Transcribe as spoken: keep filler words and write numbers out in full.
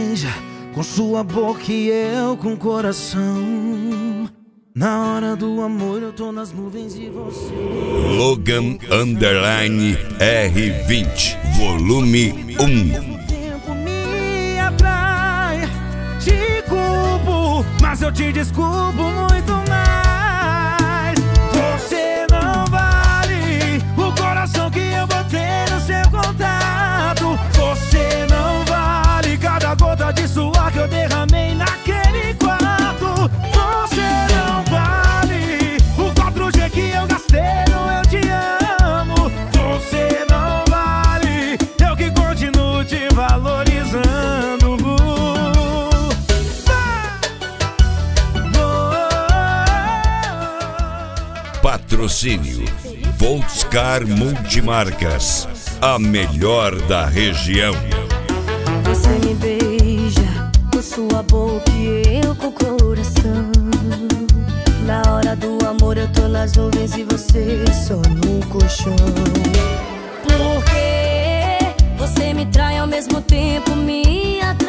beija com sua boca e eu com o coração. Na hora do amor eu tô nas nuvens e você. Logan Underline R vinte, volume um. O tempo me atrai, te culpo, mas eu te desculpo muito mais. Você não vale o coração que eu botei no seu contato. Você não vale cada gota de suor que eu derramei naquele quarto. Você não vale o quatro G que eu gastei no eu te amo. Você não vale, eu que continuo te valorizando. Patrocínio Volkscar Multimarcas, a melhor da região. Você me beija com sua boca e eu com o coração. Na hora do amor eu tô nas nuvens e você só no colchão. Porque você me trai ao mesmo tempo me atrai.